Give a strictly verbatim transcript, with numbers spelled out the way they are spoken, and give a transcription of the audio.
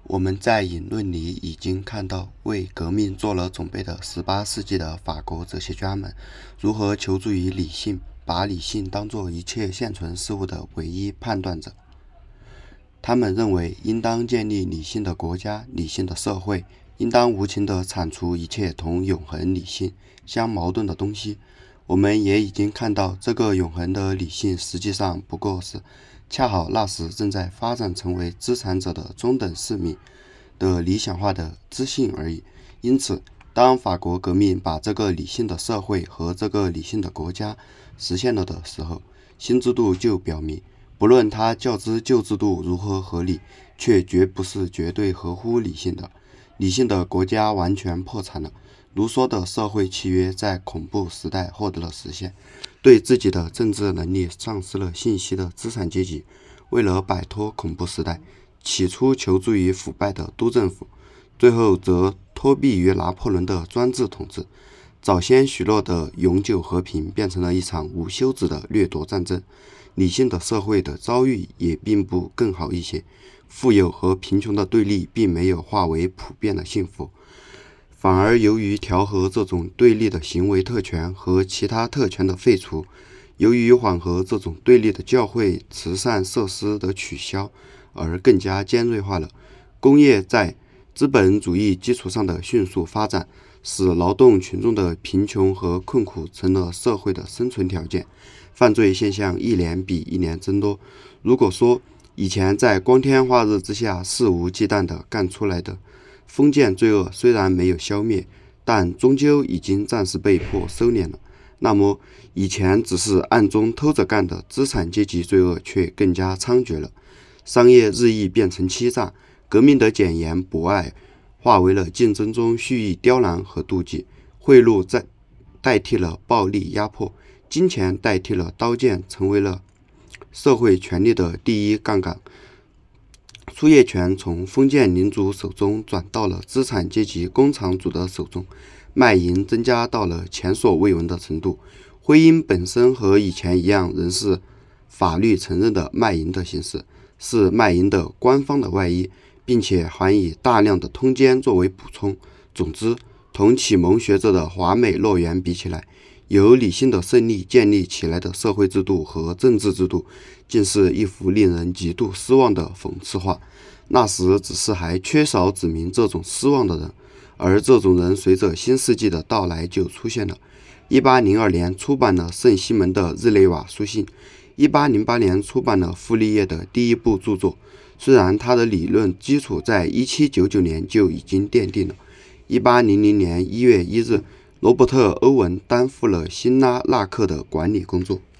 我们在引论里已经看到，为革命做了准备的十八世纪的法国哲学家们，如何求助于理性，把理性当作一切现存事物的唯一判断者。他们认为，应当建立理性的国家、理性的社会，应当无情地铲除一切同永恒理性相矛盾的东西。我们也已经看到，这个永恒的理性实际上不过是恰好那时正在发展成为资产者的中等市民的理想化的知性而已。因此，当法国革命把这个理性的社会和这个理性的国家实现了的时候，新制度就表明，不论它较之旧制度如何合理，却绝不是绝对合乎理性的。理性的国家完全破产了，卢梭的社会契约在恐怖时代获得了实现。对自己的政治能力丧失了信息的资产阶级，为了摆脱恐怖时代，起初求助于腐败的督政府，最后则托庇于拿破仑的专制统治。早先许诺的永久和平变成了一场无休止的掠夺战争。理性的社会的遭遇也并不更好一些，富有和贫穷的对立并没有化为普遍的幸福，反而由于调和这种对立的行为特权和其他特权的废除，由于缓和这种对立的教会慈善设施的取消而更加尖锐化了。工业在资本主义基础上的迅速发展，使劳动群众的贫穷和困苦成了社会的生存条件。犯罪现象一年比一年增多。如果说以前在光天化日之下肆无忌惮地干出来的封建罪恶虽然没有消灭，但终究已经暂时被迫收敛了，那么以前只是暗中偷着干的资产阶级罪恶却更加猖獗了。商业日益变成欺诈，革命的简言博爱化为了竞争中蓄意刁难和妒忌，贿赂在代替了暴力压迫，金钱代替了刀剑，成为了社会权力的第一杠杆。输业权从封建领主手中转到了资产阶级工厂主的手中，卖淫增加到了前所未闻的程度。婚姻本身和以前一样，仍是法律承认的卖淫的形式，是卖淫的官方的外衣，并且还以大量的通奸作为补充。总之，同启蒙学者的华美乐园比起来，由理性的胜利建立起来的社会制度和政治制度，竟是一幅令人极度失望的讽刺画。那时只是还缺少指明这种失望的人，而这种人随着新世纪的到来就出现了。一八零二年出版了圣西门的日内瓦书信，一八零八年出版了傅立叶的第一部著作。虽然他的理论基础在一七九九年就已经奠定了。一八零零年一月一日，罗伯特·欧文担负了辛拉纳克的管理工作。